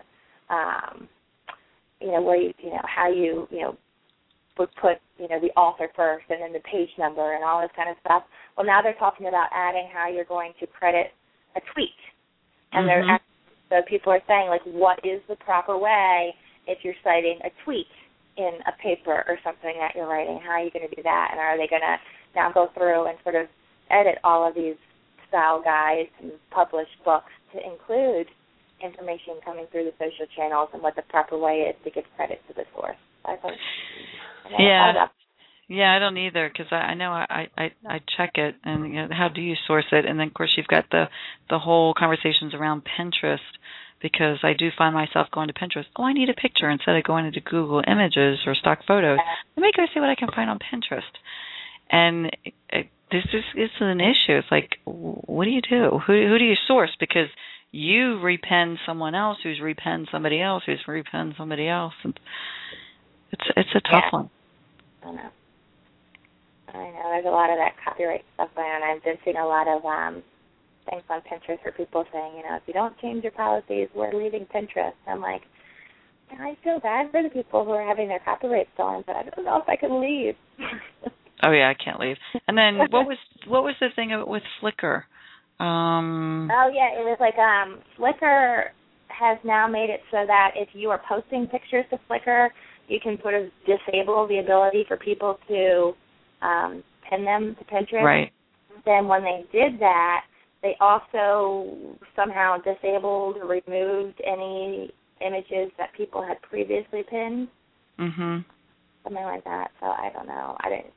Where how you would put the author first and then the page number and all this kind of stuff. Well, now they're talking about adding how you're going to credit a tweet, and so people are saying like, what is the proper way if you're citing a tweet in a paper or something that you're writing? How are you going to do that? And are they going to now go through and sort of edit all of these style guides and publish books to include information coming through the social channels and what the proper way is to give credit to the source? Yeah, I don't either, because I know I check it, and how do you source it? And then of course you've got the whole conversations around Pinterest, because I do find myself going to Pinterest. Oh, I need a picture, instead of going into Google Images or stock photos. Let me go see what I can find on Pinterest. And this is an issue. It's like, what do you do? Who do you source? Because you repen someone else who's repen somebody else who's repen somebody else. And it's a tough one. I know. There's a lot of that copyright stuff going on. I've been seeing a lot of things on Pinterest for people saying, if you don't change your policies, we're leaving Pinterest. I'm like, I feel bad for the people who are having their copyright stolen, but I don't know if I can leave. Oh yeah, I can't leave. And then what was the thing with Flickr? Oh yeah, it was like Flickr has now made it so that if you are posting pictures to Flickr, you can sort of disable the ability for people to pin them to Pinterest. Right. Then when they did that, they also somehow disabled or removed any images that people had previously pinned. Mhm. Something like that. So I don't know. I didn't.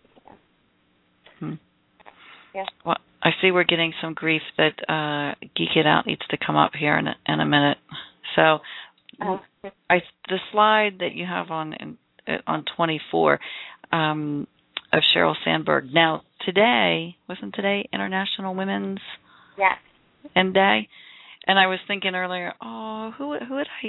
Yeah. Well, I see we're getting some grief that Geek It Out needs to come up here in a minute. So, the slide that you have on 24 of Sheryl Sandberg. Now, wasn't today International Women's Day? And I was thinking earlier, who would I,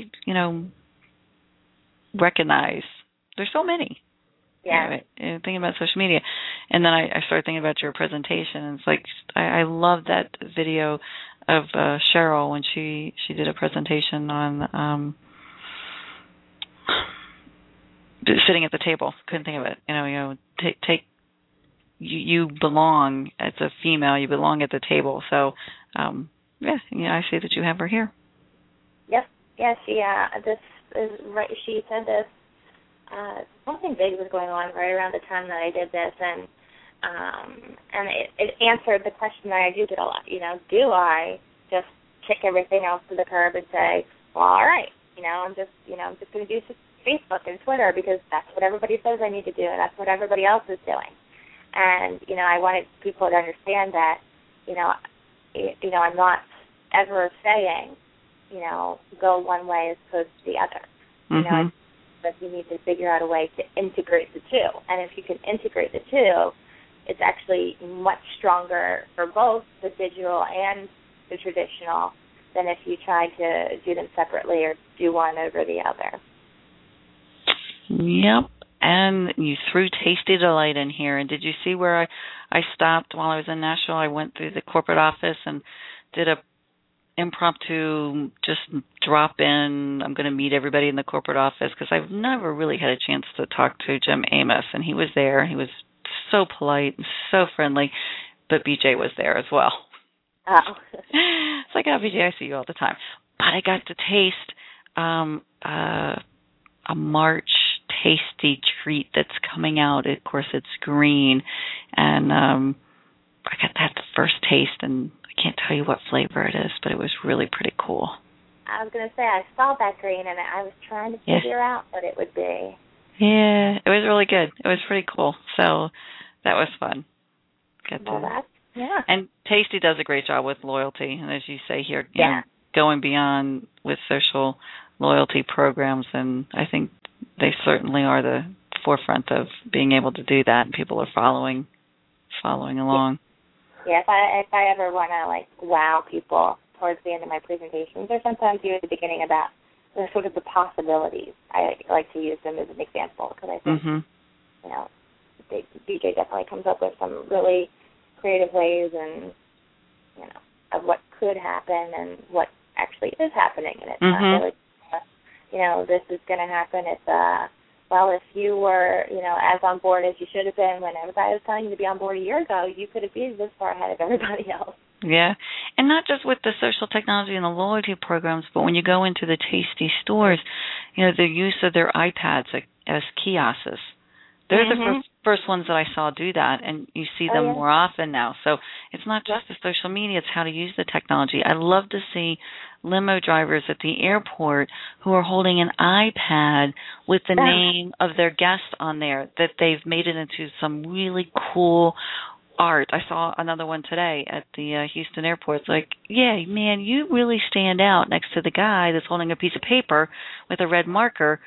recognize? There's so many. Yeah. Thinking about social media, and then I started thinking about your presentation. And it's like I love that video of Cheryl when she did a presentation on sitting at the table. Couldn't think of it. Take you belong as a female. You belong at the table. So I see that you have her here. Yep. Yeah. This is right. She said this. Something big was going on right around the time that I did this, and it answered the question that I do get a lot. Do I just kick everything else to the curb and say, well, all right, I'm just going to do Facebook and Twitter because that's what everybody says I need to do, and that's what everybody else is doing. And I wanted people to understand that, I'm not ever saying, go one way as opposed to the other. Mm-hmm. But you need to figure out a way to integrate the two. And if you can integrate the two, it's actually much stronger for both the digital and the traditional than if you try to do them separately or do one over the other. Yep. And you threw Tasty Delight in here. And did you see where I stopped while I was in Nashville? I went through the corporate office and did a impromptu just drop in. I'm going to meet everybody in the corporate office because I've never really had a chance to talk to Jim Amos, and he was there. He was so polite and so friendly, but BJ was there as well. Oh. It's like, BJ, I see you all the time. But I got to taste a March tasty treat that's coming out. Of course, it's green, and I got that first taste, and I can't tell you what flavor it is, but it was really pretty cool. I was going to say, I saw that green, and I was trying to figure out what it would be. Yeah, it was really good. It was pretty cool. So that was fun. Yeah. And Tasty does a great job with loyalty, and as you say here, you know, going beyond with social loyalty programs, and I think they certainly are the forefront of being able to do that, and people are following along. Yeah, if I ever want to wow people towards the end of my presentations, or sometimes even at the beginning about the sort of the possibilities, I like to use them as an example because I think BJ definitely comes up with some really creative ways and of what could happen and what actually is happening, and it's not really this is going to happen. It's if you were, as on board as you should have been when everybody was telling you to be on board a year ago, you could have been this far ahead of everybody else. Yeah, and not just with the social technology and the loyalty programs, but when you go into the Tasty stores, the use of their iPads as kiosks. They're the first ones that I saw do that, and you see them more often now. So it's not just the social media, it's how to use the technology. I love to see limo drivers at the airport who are holding an iPad with the name of their guest on there, that they've made it into some really cool art. I saw another one today at the Houston airport. It's like, yeah, man, you really stand out next to the guy that's holding a piece of paper with a red marker,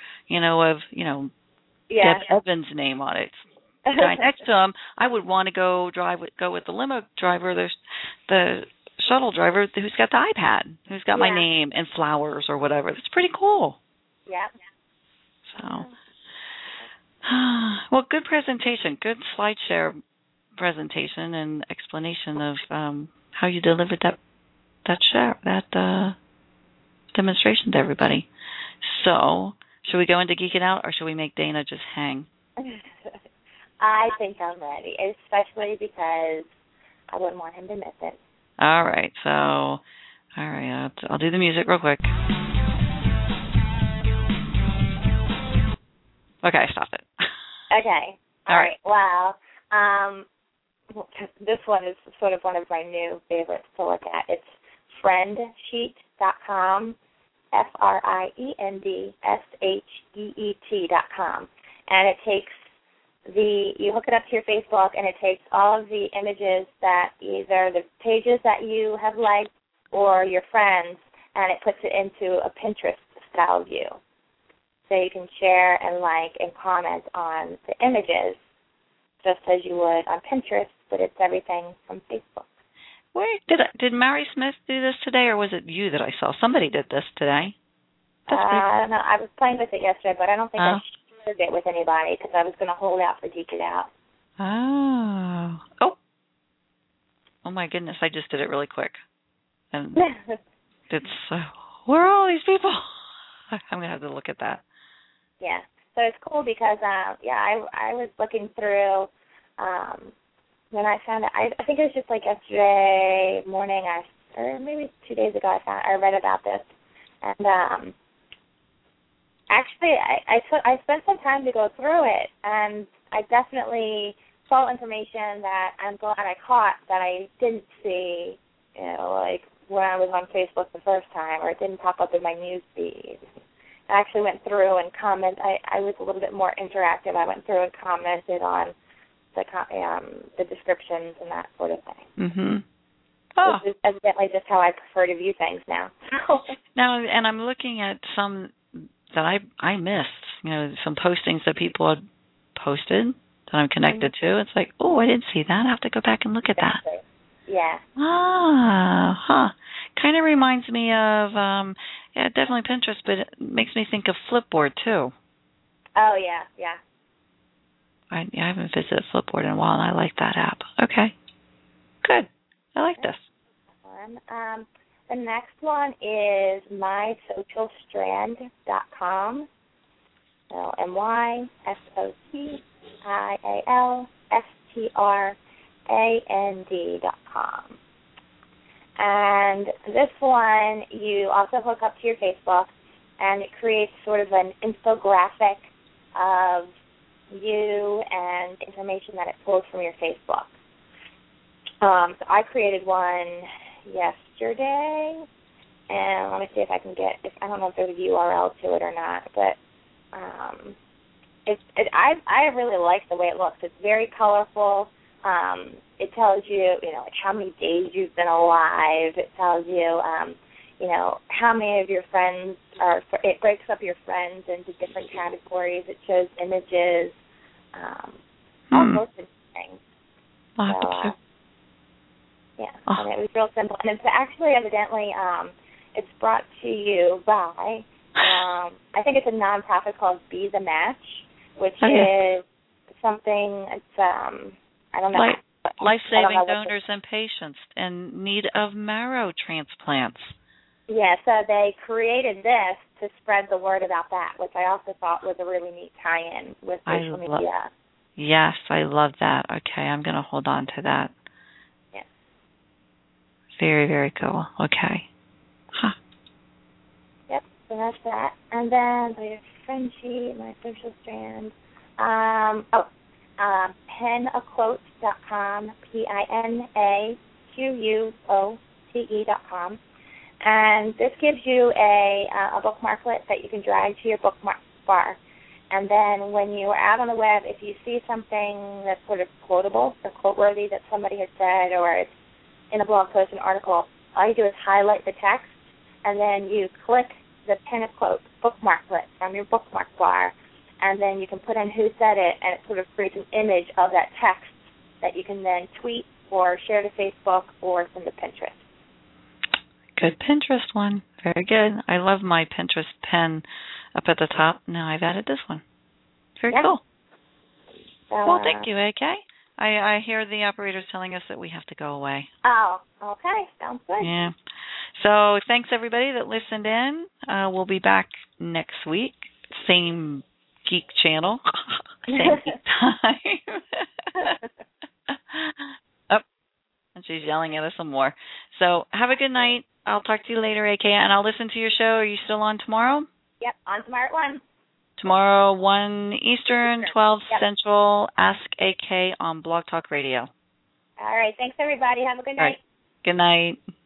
Deb Evans' name on it. The guy next to him, I would want to go with the limo driver, the shuttle driver who's got the iPad, who's got my name and flowers or whatever. That's pretty cool. Yeah. So, well, good presentation, good SlideShare presentation and explanation of how you delivered that demonstration to everybody. So, should we go into Geek It Out, or should we make Dana just hang? I think I'm ready, especially because I wouldn't want him to miss it. All right. So, I'll do the music real quick. Okay, I stopped it. Okay. All right. Wow. This one is sort of one of my new favorites to look at. It's friendsheet.com. friendsheet.com, and it takes you hook it up to your Facebook, and it takes all of the images that either the pages that you have liked or your friends, and it puts it into a Pinterest style view, so you can share and like and comment on the images just as you would on Pinterest, but it's everything from Facebook. Wait, did Mary Smith do this today, or was it you that I saw? Somebody did this today. I don't know. I was playing with it yesterday, but I don't think I shared it with anybody because I was going to hold out for Geek It Out. Oh my goodness! I just did it really quick, and it's where are all these people? I'm gonna have to look at that. Yeah, so it's cool because I was looking through. When I found it, I think it was just like yesterday morning, or maybe 2 days ago, I read about this, and actually I spent some time to go through it, and I definitely saw information that I'm glad I caught that I didn't see, like when I was on Facebook the first time, or it didn't pop up in my news feed. I actually went through and commented. I was a little bit more interactive. I went through and commented on the descriptions and that sort of thing. Mm-hmm. Oh. This is evidently just how I prefer to view things now. Now, and I'm looking at some that I missed, some postings that people had posted that I'm connected to. It's like, oh, I didn't see that. I have to go back and look at that. Yeah. Kind of reminds me of, definitely Pinterest, but it makes me think of Flipboard, too. Oh, yeah. I haven't visited Flipboard in a while, and I like that app. Okay. Good. I like this. The next one is mysocialstrand.com. So mysocialstrand.com. And this one, you also hook up to your Facebook, and it creates sort of an infographic of you and information that it pulls from your Facebook. So I created one yesterday, and let me see if I can I don't know if there's a URL to it or not, but I really like the way it looks. It's very colorful. It tells you, like how many days you've been alive. It tells you, how many of your friends are. It breaks up your friends into different categories. It shows images, all sorts of things. And it was real simple. And it's actually evidently, it's brought to you by, I think it's a nonprofit called Be the Match, which is something, it's, I don't know. Life-saving donors and patients in need of marrow transplants. Yeah, so they created this to spread the word about that, which I also thought was a really neat tie-in with social media. Yes, I love that. Okay, I'm going to hold on to that. Yeah. Very, very cool. Okay. Huh. Yep, so that's that. And then my friend sheet, my social strand. Pinaquote.com, PINAQUOTE.com. And this gives you a bookmarklet that you can drag to your bookmark bar. And then when you are out on the web, if you see something that's sort of quotable or quote-worthy that somebody has said, or it's in a blog post, an article, all you do is highlight the text, and then you click the Pin a Quote bookmarklet from your bookmark bar, and then you can put in who said it, and it sort of creates an image of that text that you can then tweet or share to Facebook or send to Pinterest. Good Pinterest one. Very good. I love my Pinterest pen up at the top. Now I've added this one. Very cool. Well, thank you, AK. I hear the operators telling us that we have to go away. Oh, okay. Sounds good. Yeah. So thanks, everybody that listened in. We'll be back next week. Same geek channel. Same geek time. And she's yelling at us some more. So have a good night. I'll talk to you later, AK, and I'll listen to your show. Are you still on tomorrow? Yep, on tomorrow at 1. Tomorrow, 1 Eastern, 12 Central. Ask AK on Blog Talk Radio. All right. Thanks, everybody. Have a good night. Right. Good night.